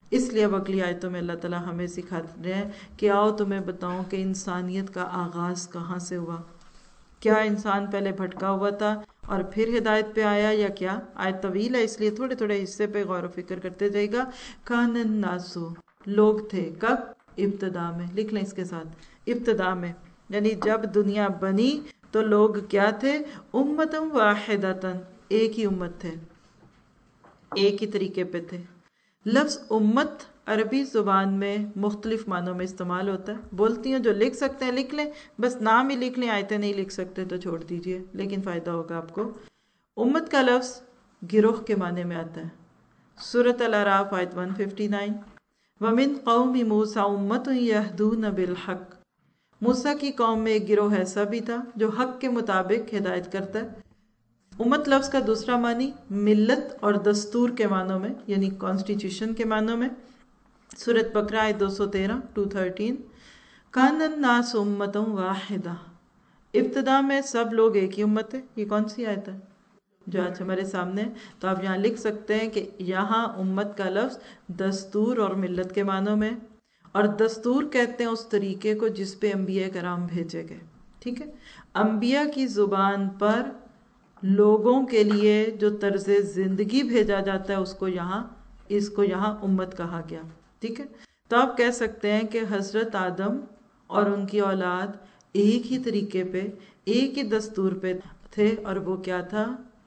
اس لیے اب اگلی آیتوں میں اللہ تعالیٰ ہمیں سکھاتے ہیں کہ آؤ تمہیں بتاؤں کہ انسانیت کا آغاز کہاں سے ہوا. کیا انسان پہلے بھٹکا ہوا تھا اور پھر ہدایت پہ آیا یا کیا؟ آیت طویل ہے اس لیے تھوڑے تھوڑے حصے پہ غور و فکر کرتے جائے گا. کان الناس، لوگ تھے. کب؟ ابتدا میں. لکھ لیں اس کے ساتھ، ابتدا میں، یعنی جب دنیا بنی تو لوگ کیا تھے؟ امتم واحدتن، ایک ہی امت تھے، ایک ہی طریقے پہ تھے. لفظ امت عربی زبان میں مختلف معنوں میں استعمال ہوتا ہے. بولتی ہوں جو لکھ سکتے ہیں لکھ لیں، بس نام ہی لکھ لیں، آیتیں نہیں لکھ سکتے تو چھوڑ دیجئے، لیکن فائدہ ہوگا آپ کو. امت کا لفظ گروہ کے معنی میں آتا ہے. سورۃ الاعراف آیت 159، وَمِن قَوْمِ مُوسَىٰ أُمَّةٌ يَهْدُونَ بِالْحَقِّ، موسیٰ کی قوم میں ایک گروہ ایسا بھی تھا جو حق کے مطابق ہدایت کرتا ہے. امت لفظ کا دوسرا معنی ملت اور دستور کے معنوں میں، یعنی کانسٹیٹیوشن کے معنوں میں. سورۃ بقرہ آیت 213 213، کان الناس امۃ واحدہ، ابتدا میں سب لوگ ایک ہی امت ہے. یہ کون سی آیت ہے؟ جو آج ہمارے سامنے. تو آپ یہاں لکھ سکتے ہیں کہ یہاں امت کا لفظ دستور اور ملت کے معنوں میں، اور دستور کہتے ہیں اس طریقے کو جس پہ انبیاء کرام بھیجے گئے. ٹھیک ہے، انبیاء کی زبان پر لوگوں کے لیے جو طرز زندگی بھیجا جاتا ہے اس کو یہاں امت کہا گیا. ٹھیک ہے، تو آپ کہہ سکتے ہیں کہ حضرت آدم اور ان کی اولاد ایک ہی طریقے پہ، ایک ہی دستور پہ تھے، اور وہ کیا تھا؟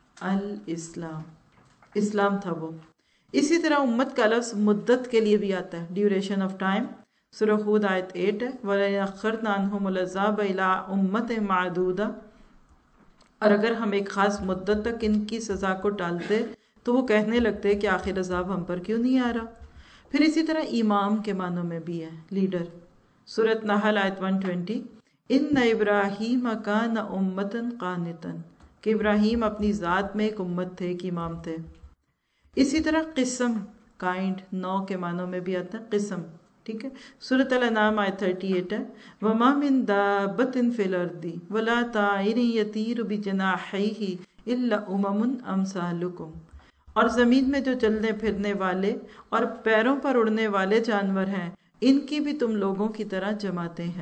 الاسلام، اسلام تھا وہ. اسی طرح امت کا لفظ مدت کے لیے بھی آتا ہے، ڈیوریشن آف ٹائم. سورہ ہود آیت 8 ہے، وَلَئِنْ أَخَّرْنَا عَنْهُمُ الْعَذَابَ إِلَىٰ أُمَّةٍ مَّعْدُودَةٍ، اور اگر ہم ایک خاص مدت تک ان کی سزا کو ٹالتے تو وہ کہنے لگتے کہ آخر عذاب ہم پر کیوں نہیں آ رہا. پھر اسی طرح امام کے معنوں میں بھی ہے، لیڈر. سورۃ نحل آیت 120، اِنَّ إِبْرَاهِيمَ كَانَ أُمَّةً قَانِتًا، کہ ابراہیم اپنی ذات میں ایک امت تھے، ایک امام تھے. اسی طرح قسم، کائنڈ، نو کے معنوں میں بھی آتا ہے قسم. ٹھیک ہے، سورۃ الانعام آیت 38 ہے، وَمَا مِن دَابَّةٍ فِي الْأَرْضِ وَلَا طَائِرٍ يَطِيرُ بِجَنَاحَيْهِ إِلَّا أُمَمٌ أَمْثَالُكُمْ، اور زمین میں جو چلنے پھرنے والے اور پیروں پر اڑنے والے جانور ہیں ان کی بھی تم لوگوں کی طرح جماعتیں ہیں.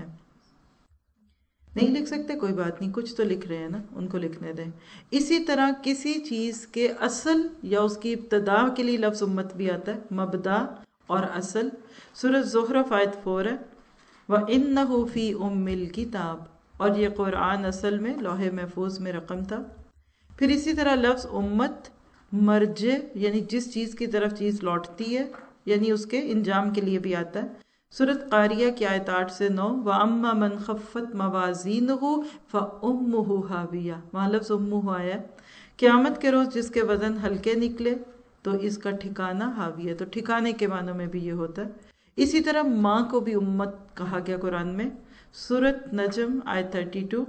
نہیں لکھ سکتے کوئی بات نہیں، کچھ تو لکھ رہے ہیں نا، ان کو لکھنے دیں. اسی طرح کسی چیز کے اصل یا اس کی ابتدا کے لیے لفظ امت بھی آتا ہے، مبدا اور اصل. سورۃ زخرف آیت 4 ہے، وَإِنَّهُ فِي أُمِّ الْكِتَابِ، اور یہ قرآن اصل میں لوح محفوظ میں رقم تھا. پھر اسی طرح لفظ امت مرجع، یعنی جس چیز کی طرف چیز لوٹتی ہے، یعنی اس کے انجام کے لیے بھی آتا ہے. سورۃ قاریہ کی آیت 8 سے 9، وَأَمَّا مَنْ خَفَّتْ مَوَازِينُهُ فَأُمُّهُ هَاوِيَةٌ، وہاں لفظ امُّ آیا. قیامت کے روز جس کے وزن ہلکے نکلے تو اس کا ٹھکانہ حاویہ، تو ٹھکانے کے معنوں میں بھی یہ ہوتا ہے. اسی طرح ماں کو بھی امت کہا گیا قرآن میں. سورۃ نجم آیت 32،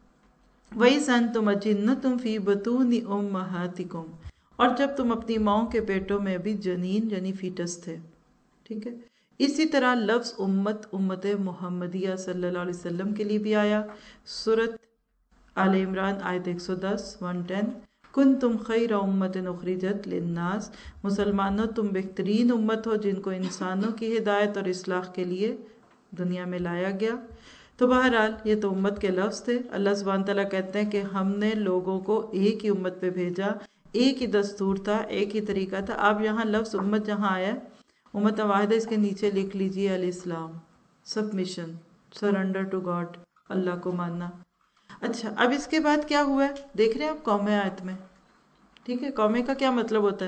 وَإِذَا أَنْتُمْ أَجِنَّةٌ فِي بُطُونِ أُمَّهَاتِكُمْ، اور جب تم اپنی ماؤں کے پیٹوں میں بھی جنین یعنی فیٹس تھے. ٹھیک ہے، اسی طرح لفظ امت محمدیہ صلی اللہ علیہ وسلم کے لیے بھی آیا. سورۃ آل عمران آیت 110 110، کنتم خیر امت اخرجت للناس، مسلمانوں تم بہترین امت ہو جن کو انسانوں کی ہدایت اور اصلاح کے لیے دنیا میں لایا گیا. تو بہرحال یہ تو امت کے لفظ تھے. اللہ سبحانہ تعالیٰ کہتے ہیں کہ ہم نے لوگوں کو ایک ہی امت پہ بھیجا، ایک ہی دستور تھا، ایک ہی طریقہ تھا. آپ یہاں لفظ امت جہاں آیا امت واحدہ، اس کے نیچے لکھ لیجئے الاسلام، سبمیشن، سرنڈر ٹو گاڈ، اللہ کو ماننا. اچھا، اب اس کے بعد کیا ہوا ہے دیکھ رہے ہیں آپ قومِ آیت میں. ٹھیک ہے، قومِ کا کیا مطلب ہوتا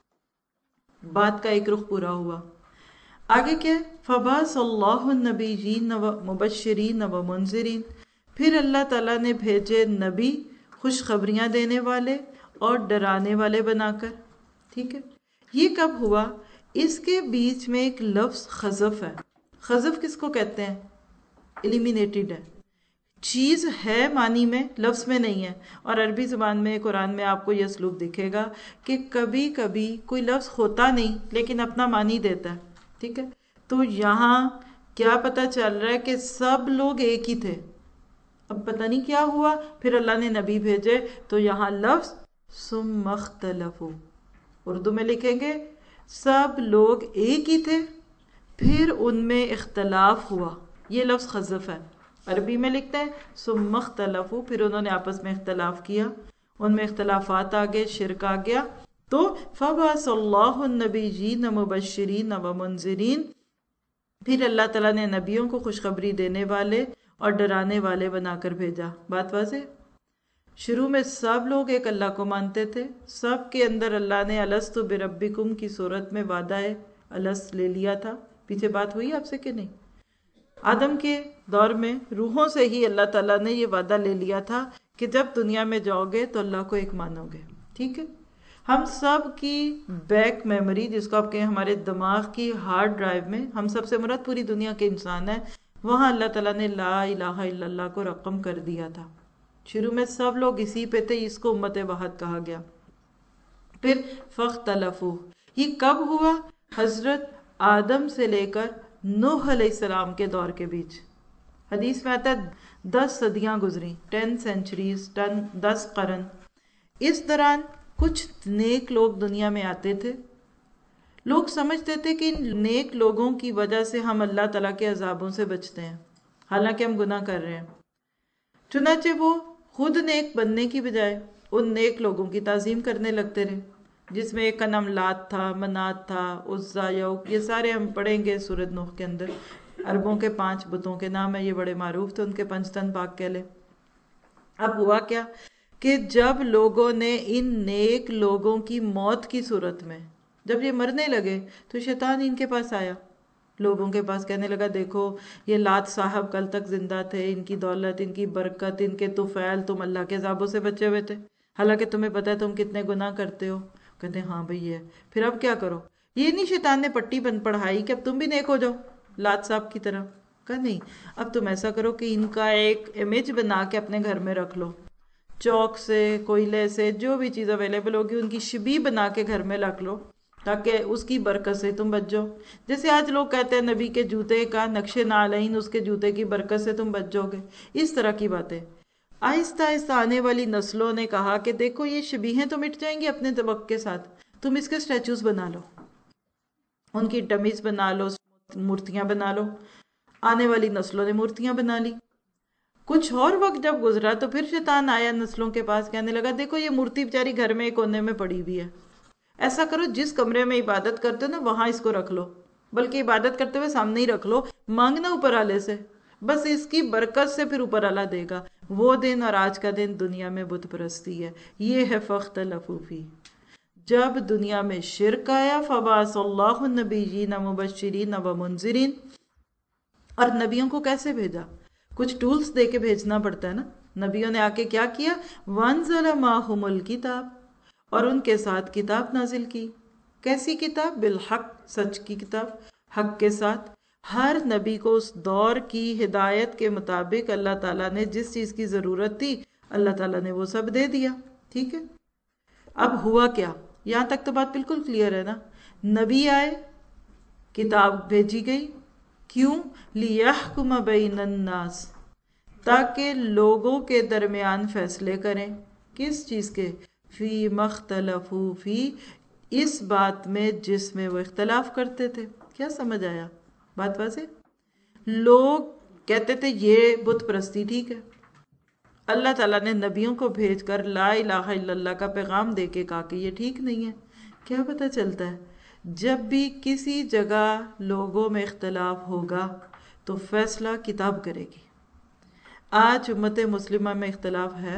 ہے؟ بات کا ایک رخ پورا ہوا. آگے کیا ہے؟ فَبَعَثَ اللَّهُ النَّبِيِّينَ وَمُبَشِّرِينَ وَمُنذِرِينَ، پھر اللہ تعالیٰ نے بھیجے نبی خوشخبریاں دینے والے اور ڈرانے والے بنا کر. ٹھیک ہے، یہ کب ہوا؟ اس کے بیچ میں ایک لفظ خذف ہے. خذف کس کو کہتے ہیں؟ ایلیمینیٹڈ ہے، چیز ہے معنی میں، لفظ میں نہیں ہے. اور عربی زبان میں قرآن میں آپ کو یہ اسلوب دکھے گا کہ کبھی کبھی کوئی لفظ ہوتا نہیں لیکن اپنا معنی دیتا ہے. ٹھیک ہے، تو یہاں کیا پتہ چل رہا ہے کہ سب لوگ ایک ہی تھے. اب پتہ نہیں کیا ہوا، پھر اللہ نے نبی بھیجے تو یہاں لفظ ثم اختلفوا، اردو میں لکھیں گے سب لوگ ایک ہی تھے، پھر ان میں اختلاف ہوا. یہ لفظ خذف ہے، عربی میں لکھتے ہیں ثم اختلفوا، پھر انہوں نے آپس میں اختلاف کیا، ان میں اختلافات آ گئے، شرک آ گیا. تو فبعث اللہ النبیین مبشرین ومنذرین، پھر اللہ تعالیٰ نے نبیوں کو خوشخبری دینے والے اور ڈرانے والے بنا کر بھیجا. بات واضح؟ شروع میں سب لوگ ایک اللہ کو مانتے تھے، سب کے اندر اللہ نے الست بربکم کی صورت میں وعدہ الست لے لیا تھا. پیچھے بات ہوئی آپ سے کہ نہیں؟ آدم کے دور میں روحوں سے ہی اللہ تعالیٰ نے یہ وعدہ لے لیا تھا کہ جب دنیا میں جاؤ گے تو اللہ کو ایک مانو گے. ٹھیک ہے؟ ہم سب کی بیک میموری، جس کو آپ کہیں ہمارے دماغ کی ہارڈ ڈرائیو میں، ہم سب سے مراد پوری دنیا کے انسان ہیں، وہاں اللہ تعالیٰ نے لا الہ الا اللہ کو رقم کر دیا تھا. شروع میں سب لوگ اسی پہ تھے، اس کو امت وحد کہا گیا. پھر فاختلفوا، یہ کب ہوا؟ حضرت آدم سے لے کر نوح علیہ السلام کے دور کے بیچ. حدیث میں آتا ہے 10 صدیاں گزری، 10 سینچریز، 10 قرن. اس دوران کچھ نیک لوگ دنیا میں آتے تھے. لوگ سمجھتے تھے کہ ان نیک لوگوں کی وجہ سے ہم اللہ تعالیٰ کے عذابوں سے بچتے ہیں، حالانکہ ہم گناہ کر رہے ہیں. چنانچہ وہ خود نیک بننے کی بجائے ان نیک لوگوں کی تعظیم کرنے لگتے رہے، جس میں ایک کا نام لات تھا، منات تھا، عزا، یعوق. یہ سارے ہم پڑھیں گے سورۃ نوح کے اندر. عربوں کے 5 بتوں کے نام ہیں، یہ بڑے معروف تھے، ان کے 5 تن پاک کہہ لیں. اب ہوا کیا کہ جب لوگوں نے ان نیک لوگوں کی موت کی صورت میں، جب یہ مرنے لگے تو شیطان ان کے پاس آیا، لوگوں کے پاس، کہنے لگا دیکھو یہ لات صاحب کل تک زندہ تھے، ان کی دولت، ان کی برکت، ان کے طفیل، تم اللہ کے عذابوں سے بچے ہوئے تھے، حالانکہ تمہیں پتہ ہے تم کتنے گناہ کرتے ہو. کہتے ہیں ہاں بھئی ہے. پھر اب کیا کرو؟ یہ نہیں شیطان نے پٹی پڑھائی کہ اب تم بھی نیک ہو جاؤ لات صاحب کی طرح. کہا نہیں، اب تم ایسا کرو کہ ان کا ایک امیج بنا کے اپنے گھر میں رکھ لو، چوک سے، کوئلے سے، جو بھی چیز اویلیبل ہوگی ان کی شبی بنا کے گھر میں رکھ لو، تاکہ اس کی برکت سے تم بچ جاؤ. جیسے آج لوگ کہتے ہیں نبی کے جوتے کا نقش نعلین، اس کے جوتے کی برکت سے تم بچ جاؤ گے. اس طرح کی باتیں. آہستہ آہستہ آنے والی نسلوں نے کہا کہ دیکھو یہ شبیہیں تو مٹ جائیں گی اپنے وقت کے ساتھ، تم اس کے سٹیچوز بنا لو، ان کی ڈمیز بنا لو، مورتیاں بنا لو. آنے والی نسلوں نے مورتیاں بنا لی. کچھ اور وقت جب گزرا تو پھر شیطان آیا نسلوں کے پاس، کہنے لگا دیکھو یہ مورتی بیچاری گھر میں ایک کونے میں پڑی ہوئی ہے، ایسا کرو جس کمرے میں عبادت کرتے ہو نا وہاں اس کو رکھ لو، بلکہ عبادت کرتے ہوئے سامنے ہی رکھ لو، مانگنا اوپر والے سے، بس اس کی برکت سے پھر اوپر والا دے گا. وہ دن اور آج کا دن دنیا میں بت پرستی ہے. یہ ہے فاختلفوا فیہ. جب دنیا میں شرک آیا فبعث اللہ النبیین مبشرین ومنذرین. اور نبیوں کو کیسے بھیجا؟ کچھ ٹولز دے کے بھیجنا پڑتا ہے نا. نبیوں نے آ کے کیا کیا؟ وانزل معہم الکتاب، اور ان کے ساتھ کتاب نازل کی. کیسی کتاب؟ بالحق، سچ کی کتاب، حق کے ساتھ. ہر نبی کو اس دور کی ہدایت کے مطابق اللہ تعالیٰ نے جس چیز کی ضرورت تھی اللہ تعالیٰ نے وہ سب دے دیا. ٹھیک ہے؟ اب ہوا کیا؟ یہاں تک تو بات بالکل کلیئر ہے نا. نبی آئے، کتاب بھیجی گئی. کیوں؟ لِيَحْكُمَ بَيْنَ النَّاسِ، تاکہ لوگوں کے درمیان فیصلے کریں. کس چیز کے؟ فی مختلفوا فی، اس بات میں جس میں وہ اختلاف کرتے تھے. کیا سمجھ آیا؟ بات واضح؟ لوگ کہتے تھے یہ بت پرستی ٹھیک ہے. اللہ تعالیٰ نے نبیوں کو بھیج کر لا الہ الا اللہ کا پیغام دے کے کہا کہ یہ ٹھیک نہیں ہے. کیا پتہ چلتا ہے؟ جب بھی کسی جگہ لوگوں میں اختلاف ہوگا تو فیصلہ کتاب کرے گی. آج امت مسلمہ میں اختلاف ہے،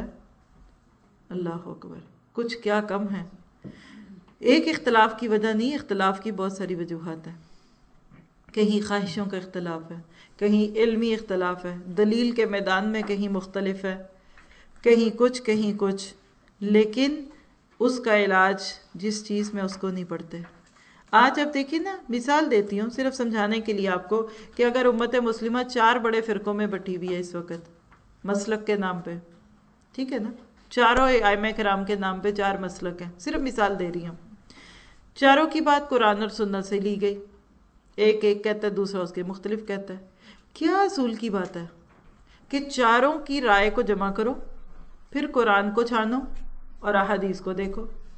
اللہ اکبر، کچھ کیا کم ہے. ایک اختلاف کی وجہ نہیں، اختلاف کی بہت ساری وجوہات ہیں. کہیں خواہشوں کا اختلاف ہے، کہیں علمی اختلاف ہے، دلیل کے میدان میں کہیں مختلف ہے، کہیں کچھ، لیکن اس کا علاج جس چیز میں اس کو نہیں پڑھتے. آج اب دیکھیں نا، مثال دیتی ہوں صرف سمجھانے کے لیے آپ کو، کہ اگر امت مسلمہ 4 بڑے فرقوں میں بٹی ہوئی ہے اس وقت مسلک کے نام پہ، ٹھیک ہے نا، چاروں ائمہ کرام کے نام پہ 4 مسلک ہیں، صرف مثال دے رہی ہوں. چاروں کی بات قرآن اور سنت سے لی گئی، ایک کہتا ہے، دوسرا اس کے مختلف کہتا ہے. کیا اصول کی بات ہے کہ چاروں کی رائے کو جمع کرو، پھر قرآن کو چھانو اور احادیث کو دیکھو.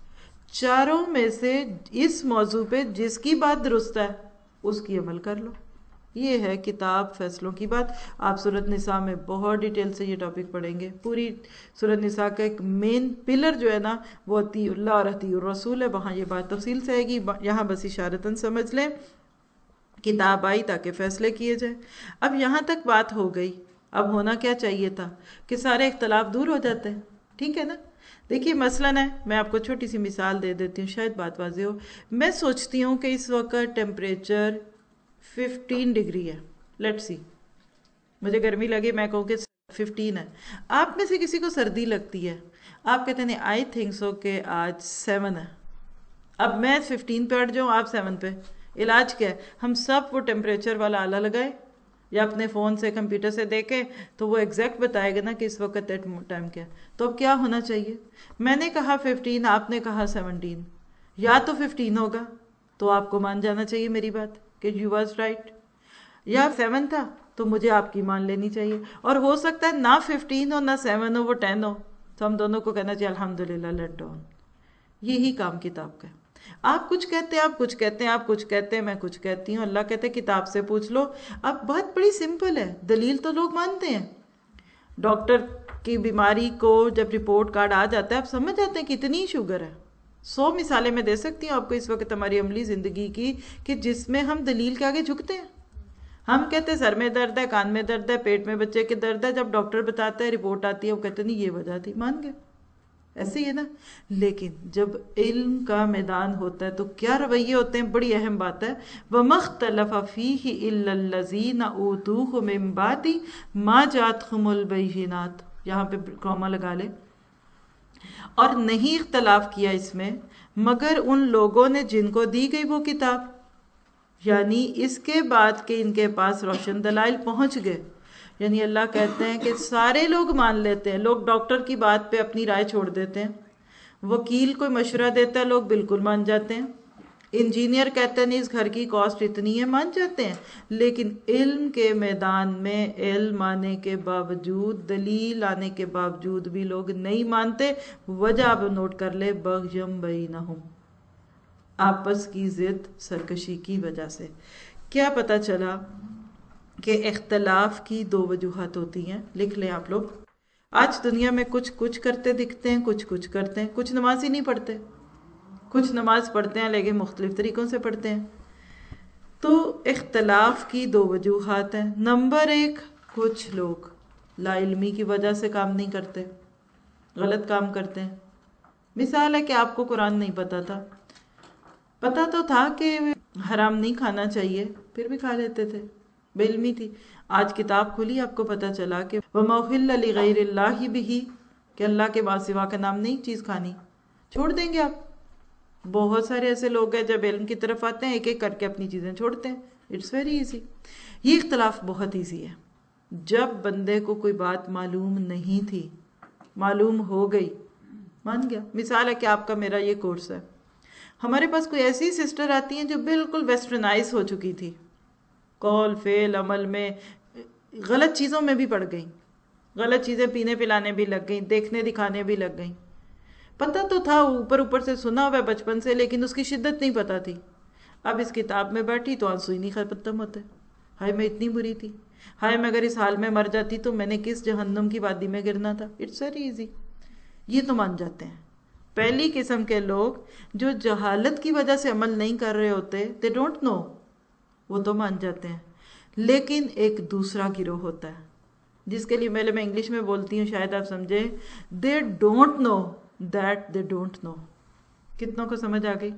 چاروں میں سے اس موضوع پہ جس کی بات درست ہے اس کی عمل کر لو. یہ ہے کتاب فیصلوں کی بات. آپ سورۃ نساء میں بہت ڈیٹیل سے یہ ٹاپک پڑھیں گے. پوری سورۃ نساء کا ایک مین پلر جو ہے نا وہ اطیع اللہ اور اطیع الرسول ہے. وہاں یہ بات تفصیل سے آئے گی. یہاں بس اشارتاً سمجھ لیں کتاب آئی تاکہ فیصلے کیے جائیں. اب یہاں تک بات ہو گئی. اب ہونا کیا چاہیے تھا کہ سارے اختلاف دور ہو جاتے ہیں. ٹھیک ہے نا. دیکھیے مثلاً ہے, میں آپ کو چھوٹی سی مثال دے دیتی ہوں شاید بات واضح ہو. میں سوچتی ہوں کہ اس وقت ٹیمپریچر 15 ڈگری ہے. لیٹ سی, مجھے گرمی لگے, میں کہوں کہ 15 ہے. آپ میں سے کسی کو سردی لگتی ہے, آپ کہتے ہیں آئی تھنک سو کہ آج 7 ہے. اب میں 15 پہ اٹھ جاؤں, آپ 7 پہ. علاج کیا ہے؟ ہم سب وہ ٹیمپریچر والا آلہ لگائے یا اپنے فون سے کمپیوٹر سے دیکھیں تو وہ ایگزیکٹ بتائے گا نا کہ اس وقت ٹائم کیا ہے. تو اب کیا ہونا چاہیے؟ میں نے کہا 15, آپ نے کہا 17. یا تو 15 ہوگا تو آپ کو مان جانا چاہیے میری بات کہ یو واز رائٹ, یا 7 تھا تو مجھے آپ کی مان لینی چاہیے. اور ہو سکتا ہے نہ 15 ہو نہ 7 ہو, وہ 10 ہو, تو ہم دونوں کو کہنا چاہیے الحمدللہ لیٹ ڈاؤن. یہی کام کتاب کا ہے. آپ کچھ کہتے ہیں, آپ کچھ کہتے ہیں, آپ کچھ کہتے ہیں, میں کچھ کہتی ہوں. اللہ کہتے ہیں کتاب سے پوچھ لو. اب بات بڑی سمپل ہے. دلیل تو لوگ مانتے ہیں. ڈاکٹر کی بیماری کو جب رپورٹ کارڈ آ جاتا ہے آپ سمجھ جاتے ہیں کتنی شوگر ہے. 100 مثالیں میں دے سکتی ہوں آپ کو اس وقت ہماری عملی زندگی کی کہ جس میں ہم دلیل کے آگے جھکتے ہیں. ہم کہتے ہیں سر میں درد ہے, کان میں درد ہے, پیٹ میں بچے کے درد ہے. جب ڈاکٹر بتاتا ہے, رپورٹ آتی ہے, وہ کہتے ہیں نہیں یہ وجہ تھی, مان گئے. ایسے ہی ہے نا. لیکن جب علم کا میدان ہوتا ہے تو کیا رویے ہوتے ہیں, بڑی اہم بات ہے. وَمَا اخْتَلَفَ فِيهِ إِلَّا الَّذِينَ أُوتُوهُ مِن بَعْدِ مَا جَاءَتْهُمُ الْبَيِّنَاتُ. یہاں پہ کاما لگا لے. اور نہیں اختلاف کیا اس میں مگر ان لوگوں نے جن کو دی گئی وہ کتاب, یعنی اس کے بعد کہ ان کے پاس روشن دلائل پہنچ گئے. یعنی اللہ کہتے ہیں کہ سارے لوگ مان لیتے ہیں. لوگ ڈاکٹر کی بات پہ اپنی رائے چھوڑ دیتے ہیں, وکیل کوئی مشورہ دیتا ہے لوگ بالکل مان جاتے ہیں, انجینئر کہتے ہیں نہیں اس گھر کی کاسٹ اتنی ہے, مان جاتے ہیں. لیکن علم کے میدان میں علم آنے کے باوجود, دلیل آنے کے باوجود بھی لوگ نہیں مانتے. وجہ آپ نوٹ کر لے, بغیم بینہم, آپس کی ضد سرکشی کی وجہ سے. کیا پتا چلا کہ اختلاف کی 2 وجوہات ہوتی ہیں. لکھ لیں آپ لوگ. آج دنیا میں کچھ کرتے دکھتے ہیں, کچھ کرتے ہیں. کچھ نماز ہی نہیں پڑھتے, کچھ نماز پڑھتے ہیں لیکن مختلف طریقوں سے پڑھتے ہیں. تو اختلاف کی 2 وجوہات ہیں. نمبر 1, کچھ لوگ لا علمی کی وجہ سے کام نہیں کرتے, غلط کام کرتے ہیں. مثال ہے کہ آپ کو قرآن نہیں پتا تھا, پتا تو تھا کہ حرام نہیں کھانا چاہیے, پھر بھی کھا لیتے تھے, بے علمی تھی. آج کتاب کھلی, آپ کو پتا چلا کہ وَمَا أُحِلَّ لِغَيْرِ اللَّهِ بِهِ, کہ اللہ کے سوا کا نام نہیں چیز کھانی, چھوڑ دیں گے آپ. بہت سارے ایسے لوگ ہیں جب علم کی طرف آتے ہیں ایک ایک کر کے اپنی چیزیں چھوڑتے ہیں. It's very easy. یہ اختلاف بہت ایزی ہے. جب بندے کو کوئی بات معلوم نہیں تھی, معلوم ہو گئی, مان گیا. مثال ہے کہ آپ کا میرا یہ کورس ہے, ہمارے پاس کوئی ایسی سسٹر آتی ہیں جو بالکل ویسٹرنائز ہو چکی تھی, قول فعل عمل میں غلط چیزوں میں بھی پڑ گئیں, غلط چیزیں پینے پلانے بھی لگ گئیں, دیکھنے دکھانے بھی لگ گئیں. پتہ تو تھا, اوپر سے سنا ہوا ہے بچپن سے, لیکن اس کی شدت نہیں پتہ تھی. اب اس کتاب میں بیٹھی تو آنسو ہی نہیں ختم ہوتے. ہائے میں اتنی بری تھی, ہائے میں اگر اس حال میں مر جاتی تو میں نے کس جہنم کی وادی میں گرنا تھا. It's very easy. یہ تو مان جاتے ہیں. پہلی قسم کے لوگ جو جہالت کی وجہ سے عمل نہیں کر رہے ہوتے, they don't know, وہ تو مان جاتے ہیں. لیکن ایک دوسرا گروہ ہوتا ہے جس کے لیے میں انگلش میں بولتی ہوں, شاید آپ سمجھیں, they don't know that they don't know. کتنوں کو سمجھ آ گئی؟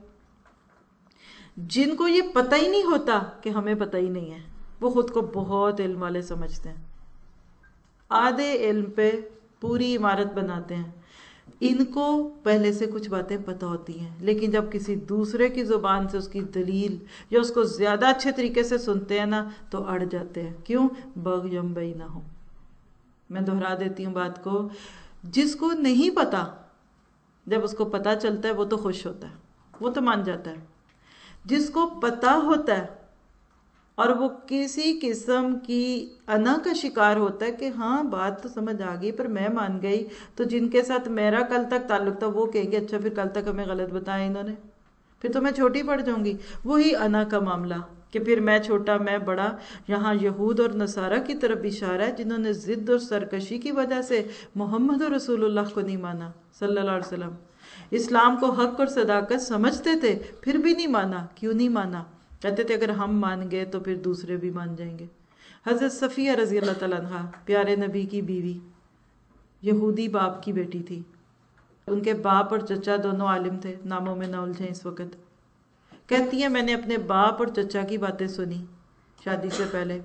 جن کو یہ پتہ ہی نہیں ہوتا کہ ہمیں پتہ ہی نہیں ہے, وہ خود کو بہت علم والے سمجھتے ہیں, آدھے علم پہ پوری عمارت بناتے ہیں. ان کو پہلے سے کچھ باتیں پتہ ہوتی ہیں, لیکن جب کسی دوسرے کی زبان سے اس کی دلیل یا اس کو زیادہ اچھے طریقے سے سنتے ہیں نا تو اڑ جاتے ہیں. کیوں؟ بغیم بینہم. میں دہرا دیتی ہوں بات کو. جس کو نہیں پتا, جب اس کو پتا چلتا ہے وہ تو خوش ہوتا ہے, وہ تو مان جاتا ہے. جس کو پتا ہوتا ہے اور وہ کسی قسم کی انا کا شکار ہوتا ہے کہ ہاں بات تو سمجھ آ گئی پر میں مان گئی، تو جن کے ساتھ میرا کل تک تعلق تھا وہ کہیں گے اچھا پھر کل تک ہمیں غلط بتایا انہوں نے، پھر تو میں چھوٹی پڑ جاؤں گی۔ وہی انا کا معاملہ کہ پھر میں چھوٹا میں بڑا۔ یہاں یہود اور نصارہ کی طرف اشارہ ہے جنہوں نے ضد اور سرکشی کی وجہ سے محمد رسول اللہ کو نہیں مانا صلی اللہ علیہ وسلم۔ اسلام کو حق اور صداقت سمجھتے تھے پھر بھی نہیں مانا۔ کیوں نہیں مانا؟ کہتے تھے اگر ہم مان گئے تو پھر دوسرے بھی مان جائیں گے۔ حضرت صفیہ رضی اللہ تعالیٰ عنہ پیارے نبی کی بیوی، یہودی باپ کی بیٹی تھی۔ ان کے باپ اور چچا دونوں عالم تھے، ناموں میں نہ الجھیں اس وقت۔ کہتی ہیں میں نے اپنے باپ اور چچا کی باتیں سنی شادی سے پہلے،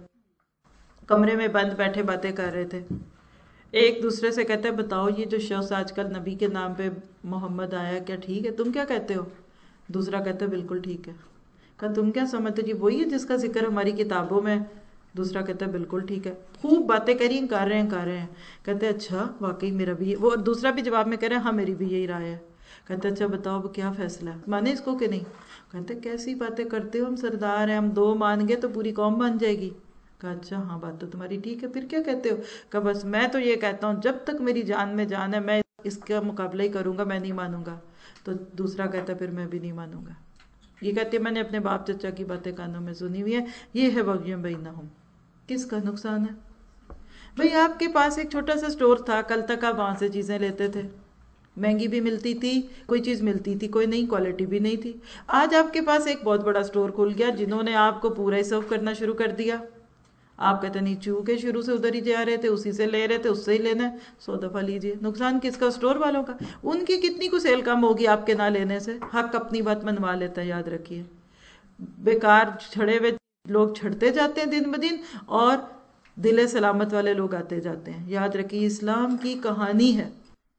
کمرے میں بند بیٹھے باتیں کر رہے تھے۔ ایک دوسرے سے کہتے ہیں بتاؤ یہ جو شخص آج کل نبی کے نام پہ محمد آیا کیا ٹھیک ہے؟ تم کیا کہتے ہو؟ دوسرا کہتا ہے بالکل ٹھیک ہے۔ کہا تم کیا سمجھتے جی وہی ہے جس کا ذکر ہماری کتابوں میں؟ دوسرا کہتا ہے بالکل ٹھیک ہے، خوب باتیں کر رہے ہیں۔ کہتے ہیں اچھا واقعی میرا بھی، وہ دوسرا بھی جواب میں کہہ رہا ہے ہاں میری بھی یہی رائے ہے۔ کہتے ہیں اچھا بتاؤ اب کیا فیصلہ ہے، مانے اس کو کہ نہیں؟ کہتے ہیں کیسی باتیں کرتے ہو، ہم سردار ہیں، ہم دو مان گے تو پوری قوم مان جائے گی۔ کہا اچھا ہاں بات تو تمہاری ٹھیک ہے، پھر کیا کہتے ہو؟ کہا بس میں تو یہ کہتا ہوں جب تک میری جان میں جان ہے میں اس کا مقابلہ ہی کروں گا، میں نہیں مانوں گا۔ تو دوسرا کہتا ہے پھر میں بھی نہیں مانوں گا۔ یہ کہتی ہے میں نے اپنے باپ چچا کی باتیں کانوں میں سنی ہوئی ہیں، یہ ہے بغیم بینہم۔ کس کا نقصان ہے؟ بھئی آپ کے پاس ایک چھوٹا سا سٹور تھا، کل تک آپ وہاں سے چیزیں لیتے تھے، مہنگی بھی ملتی تھی، کوئی چیز ملتی تھی کوئی نہیں، کوالٹی بھی نہیں تھی۔ آج آپ کے پاس ایک بہت بڑا سٹور کھل گیا جنہوں نے آپ کو پورا ہی سرو کرنا شروع کر دیا۔ آپ کہتے نہیں چونکہ شروع سے ادھر ہی جا رہے تھے، اسی سے لے رہے تھے، اس سے ہی لینا ہے، 100 دفعہ لیجئے۔ نقصان کس کا؟ سٹور والوں کا۔ ان کی کتنی کو سیل کم ہوگی آپ کے نہ لینے سے؟ حق اپنی بات منوا لیتا ہے، یاد رکھیے۔ بیکار چھڑے ہوئے لوگ چھڑتے جاتے ہیں دن بدن، اور دل سلامت والے لوگ آتے جاتے ہیں۔ یاد رکھیے اسلام کی کہانی ہے،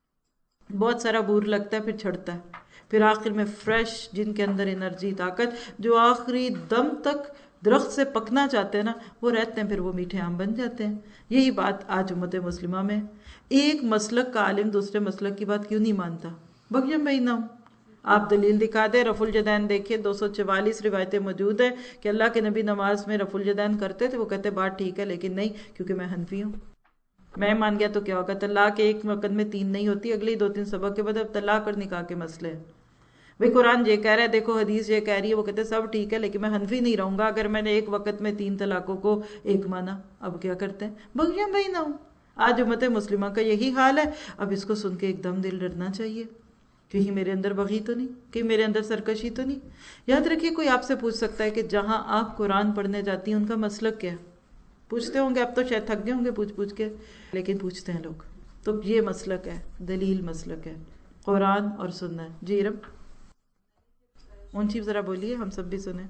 بہت سارا بور لگتا ہے پھر چھڑتا ہے، پھر آخر میں فریش جن کے اندر انرجی طاقت جو آخری دم تک درخت سے پکنا چاہتے ہیں نا وہ رہتے ہیں، پھر وہ میٹھے آم بن جاتے ہیں۔ یہی بات آج امت مسلمہ میں، ایک مسلک کا عالم دوسرے مسلک کی بات کیوں نہیں مانتا؟ بغیم بینہم۔ آپ دلیل دکھا دیں، رفع الجدین دیکھیں، 244 روایتیں موجود ہیں کہ اللہ کے نبی نماز میں رفع الجدین کرتے تھے، وہ کہتے بات ٹھیک ہے لیکن نہیں کیونکہ میں حنفی ہوں، میں مان گیا تو کیا ہوگا؟ طلاق ایک وقت میں 3 نہیں ہوتی، اگلی 2-3 سبق کے بعد اب طلاق اور نکاح کے مسئلے ہیں۔ بھئی قرآن یہ کہہ رہا ہے، دیکھو حدیث یہ کہہ رہی ہے، وہ کہتے ہیں سب ٹھیک ہے لیکن میں حنفی نہیں رہوں گا اگر میں نے ایک وقت میں 3 طلاقوں کو ایک مانا۔ اب کیا کرتے ہیں؟ بغیم بینہم۔ آج امت مسلمہ کا یہی حال ہے۔ اب اس کو سن کے ایک دم دل ڈرنا چاہیے، کہیں میرے اندر بغی تو نہیں، کہیں میرے اندر سرکشی تو نہیں۔ یاد رکھیے کوئی آپ سے پوچھ سکتا ہے کہ جہاں آپ قرآن پڑھنے جاتی ہیں ان کا مسلک کیا ہے؟ پوچھتے ہوں گے، اب تو شاید تھک گئے ہوں گے پوچھ کے، لیکن پوچھتے ہیں لوگ۔ تو یہ مسلک ہے، دلیل مسلک ہے، قرآن اور سنت۔ جی رب اونچی ذرا بولیے، ہم سب بھی سنیں۔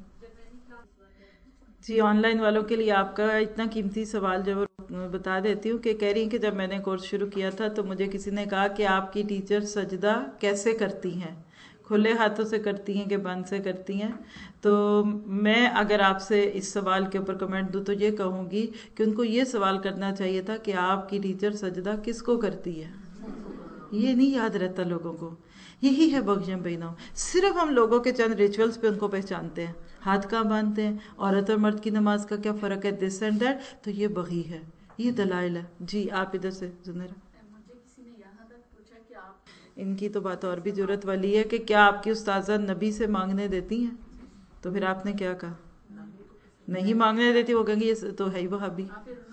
جی آن لائن والوں کے لیے آپ کا اتنا قیمتی سوال جو بتا دیتی ہوں کہ کہہ رہی ہیں کہ جب میں نے کورس شروع کیا تھا تو مجھے کسی نے کہا کہ آپ کی ٹیچر سجدہ کیسے کرتی ہیں، کھلے ہاتھوں سے کرتی ہیں کہ بند سے کرتی ہیں؟ تو میں اگر آپ سے اس سوال کے اوپر کمنٹ دوں تو یہ کہوں گی کہ ان کو یہ سوال کرنا چاہیے تھا کہ آپ کی ٹیچر سجدہ کس کو کرتی ہے؟ یہ نہیں یاد رہتا لوگوں کو۔ یہی ہے بغیم بینہم۔ صرف ہم لوگوں کے چند ریچولز پہ ان کو پہچانتے ہیں، ہاتھ کہاں باندھتے ہیں، عورت اور مرد کی نماز کا کیا فرق ہے، دس اینڈ دیٹ، تو یہ بغی ہے، یہ دلائل ہے۔ جی آپ ادھر سے زنیرہ۔ ان کی تو بات اور بھی ضرورت والی ہے کہ کیا آپ کی استاذہ نبی سے مانگنے دیتی ہیں؟ تو پھر آپ نے کیا کہا؟ نہیں مانگنے دیتی، وہ کہیں گے یہ تو ہے ہی وہابی۔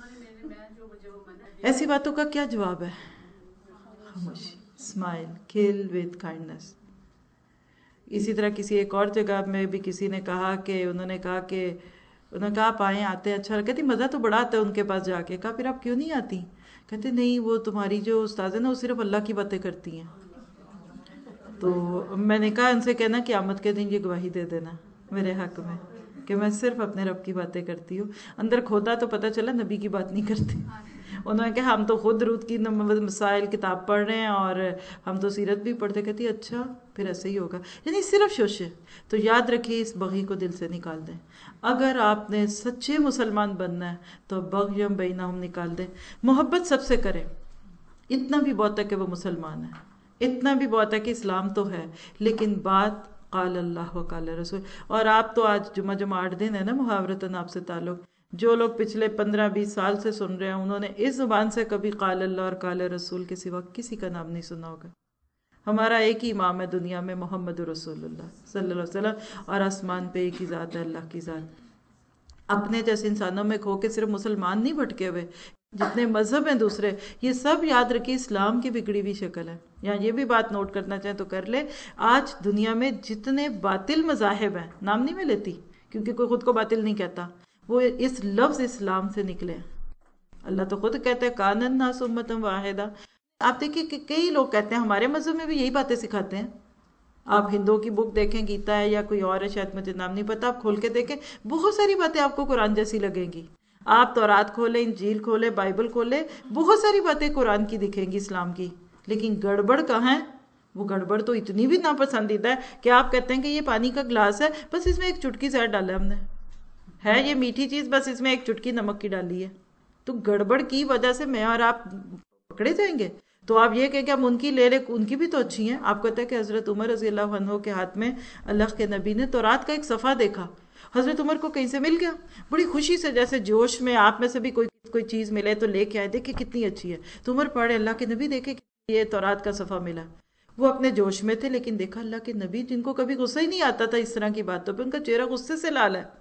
ایسی باتوں کا کیا جواب ہے؟ خاموشی، اسمائل، کل ود کائنڈنس۔ اسی طرح کسی ایک اور جگہ میں بھی کسی نے کہا کہ انہوں نے کہا آپ آئیں، آتے ہیں، اچھا کہتی مزہ تو بڑا آتا ہے ان کے پاس جا کے۔ کہا پھر آپ کیوں نہیں آتی؟ کہتے نہیں وہ تمہاری جو استاذ ہے نا وہ صرف اللہ کی باتیں کرتی ہیں۔ تو میں نے کہا ان سے کہنا قیامت کے دن یہ گواہی دے دینا میرے حق میں کہ میں صرف اپنے رب کی باتیں کرتی ہوں، اندر کھودا تو پتہ چلا نبی کی بات نہیں کرتی۔ انہوں نے کہا ہم تو خود درود کی مسائل کتاب پڑھ رہے ہیں اور ہم تو سیرت بھی پڑھتے۔ کہتی اچھا پھر ایسے ہی ہوگا، یعنی صرف شوشے۔ تو یاد رکھیے اس بغی کو دل سے نکال دیں۔ اگر آپ نے سچے مسلمان بننا ہے تو بغیم بینہم نکال دیں، محبت سب سے کریں، اتنا بھی بہت ہے کہ وہ مسلمان ہے، اتنا بھی بہت ہے کہ اسلام تو ہے، لیکن بات قال اللہ و قال رسول. اور آپ تو آج جمعہ 8 دن ہے نا محاورتاً آپ سے تعلق. جو لوگ پچھلے 15-20 سال سے سن رہے ہیں انہوں نے اس زبان سے کبھی قال اللہ اور قال رسول کے سوا کسی کا نام نہیں سنا ہوگا. ہمارا ایک ہی امام ہے دنیا میں، محمد رسول اللہ صلی اللہ علیہ وسلم، اور آسمان پہ ایک ہی ذات ہے، اللہ کی ذات. اپنے جیسے انسانوں میں کھو کے صرف مسلمان نہیں بھٹکے ہوئے، جتنے مذہب ہیں دوسرے، یہ سب یاد رکھیے اسلام کی بگڑی ہوئی شکل ہے. یہاں یہ بھی بات نوٹ کرنا چاہیں تو کر لے، آج دنیا میں جتنے باطل مذاہب ہیں، نام نہیں میں لیتی کیونکہ کوئی خود کو باطل نہیں کہتا، وہ اس لفظ اسلام سے نکلے ہیں. اللہ تو خود کہتا ہے کان الناس امۃ واحدہ. آپ دیکھیں کہ کئی لوگ کہتے ہیں ہمارے مذہب میں بھی یہی باتیں سکھاتے ہیں. آپ ہندوؤں کی بک دیکھیں، گیتا ہے یا کوئی اور ہے، شاید مجھے نام نہیں پتا، آپ کھول کے دیکھیں بہت ساری باتیں آپ کو قرآن جیسی لگیں گی. آپ تورات کھولیں، انجیل کھولیں، بائبل کھولیں، بہت ساری باتیں قرآن کی دکھیں گی، اسلام کی. لیکن گڑبڑ کہاں ہے؟ وہ گڑبڑ تو اتنی بھی ناپسندیدہ ہے کہ آپ کہتے ہیں کہ یہ پانی کا گلاس ہے، بس اس میں ایک چٹکی زہر ڈالا ہم نے، ہے یہ میٹھی چیز، بس اس میں ایک چٹکی نمک کی ڈالی ہے. تو گڑبڑ کی وجہ سے میں اور آپ پکڑے جائیں گے. تو آپ یہ کہیں کہ ہم ان کی لے لیں، ان کی بھی تو اچھی ہیں. آپ کہتے ہیں کہ حضرت عمر رضی اللہ عنہ کے ہاتھ میں اللہ کے نبی نے تورات کا ایک صفحہ دیکھا، حضرت عمر کو کہیں سے مل گیا، بڑی خوشی سے، جیسے جوش میں آپ میں سے بھی کوئی چیز ملے تو لے کے آئے، دیکھے کتنی اچھی ہے. تو عمر پڑھے، اللہ کے نبی دیکھے کہ یہ تورات کا صفحہ ملا. وہ اپنے جوش میں تھے، لیکن دیکھا اللہ کے نبی جن کو کبھی غصہ ہی نہیں آتا تھا اس طرح کی باتوں پہ، ان کا چہرہ غصے سے لال ہے.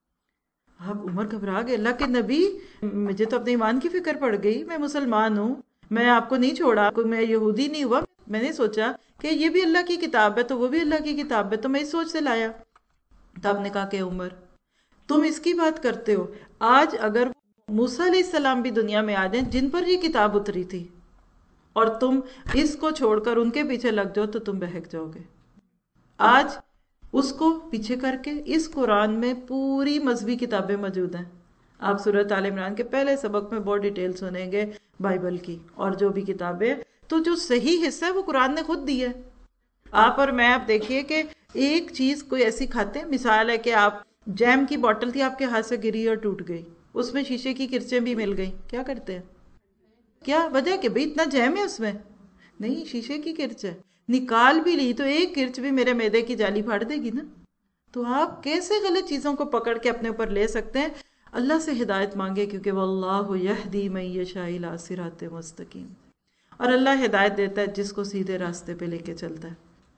اب عمر گھبرا گئے، اللہ کے نبی مجھے تو اپنے ایمان کی فکر پڑ گئی، میں مسلمان ہوں، میں آپ کو نہیں چھوڑا، میں یہودی نہیں ہوا، میں نے سوچا کہ یہ بھی اللہ کی کتاب ہے تو وہ بھی اللہ کی کتاب ہے، تو میں اس سوچ سے لایا. تو آپ نے کہا کہ عمر تم اس کی بات کرتے ہو، آج اگر موسیٰ علیہ السلام بھی دنیا میں آ جائیں جن پر یہ کتاب اتری تھی، اور تم اس کو چھوڑ کر ان کے پیچھے لگ جاؤ تو تم بہک جاؤ گے. آج اس کو پیچھے کر کے اس قرآن میں پوری مذہبی کتابیں موجود ہیں. آپ سورۃ آل عمران کے پہلے سبق میں بہت ڈیٹیل سنیں گے بائبل کی اور جو بھی کتابیں. تو جو صحیح حصہ ہے وہ قرآن نے خود دی ہے. آپ اور میں، آپ دیکھیے کہ ایک چیز کوئی ایسی کھاتے ہیں، مثال ہے کہ آپ جیم کی بوٹل تھی آپ کے ہاتھ سے گری اور ٹوٹ گئی، اس میں شیشے کی کرچیں بھی مل گئی، کیا کرتے ہیں؟ کیا وجہ کہ بھئی اتنا جیم ہے اس میں؟ نہیں، شیشے کی کرچ ہے، نکال بھی لی تو ایک کرچ بھی میرے معدے کی جالی پھاڑ دے گی نا. تو آپ کیسے غلط چیزوں کو پکڑ کے اپنے اوپر لے سکتے ہیں؟ اللہ سے ہدایت مانگے، کیونکہ واللہ یہدی من یشاء الی صراط مستقیم، اور اللہ ہدایت دیتا ہے جس کو سیدھے راستے پہ لے کے چلتا ہے.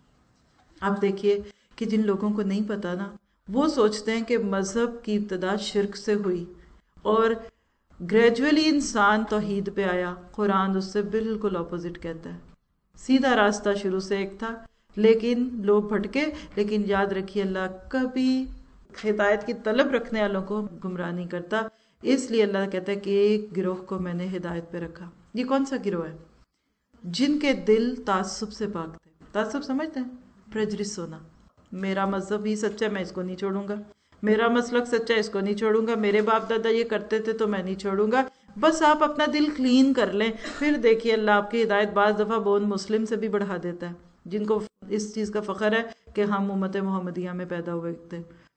آپ دیکھیے کہ جن لوگوں کو نہیں پتا نا، وہ سوچتے ہیں کہ مذہب کی ابتدا شرک سے ہوئی اور گریجولی انسان توحید پہ آیا. قرآن اس سے بالکل اپوزٹ کہتا ہے. سیدھا راستہ شروع سے ایک تھا، لیکن لوگ بھٹکے. لیکن یاد رکھیے اللہ کبھی ہدایت کی طلب رکھنے والوں کو گمراہ نہیں کرتا. اس لیے اللہ کہتا ہے کہ ایک گروہ کو میں نے ہدایت پہ رکھا. یہ کون سا گروہ ہے؟ جن کے دل تعصب سے پاک تھے. تعصب سمجھتے ہیں؟ پریجڈس ہونا. میرا مذہب ہی سچا ہے، میں اس کو نہیں چھوڑوں گا، میرا مسلک سچا ہے، اس کو نہیں چھوڑوں گا، میرے باپ دادا یہ کرتے تھے تو میں نہیں چھوڑوں گا. بس آپ اپنا دل کلین کر لیں، پھر دیکھیے اللہ آپ کی ہدایت بعض دفعہ بون مسلم سے بھی بڑھا دیتا ہے، جن کو اس چیز کا فخر ہے کہ ہم امت محمدیہ میں پیدا ہوئے تھے.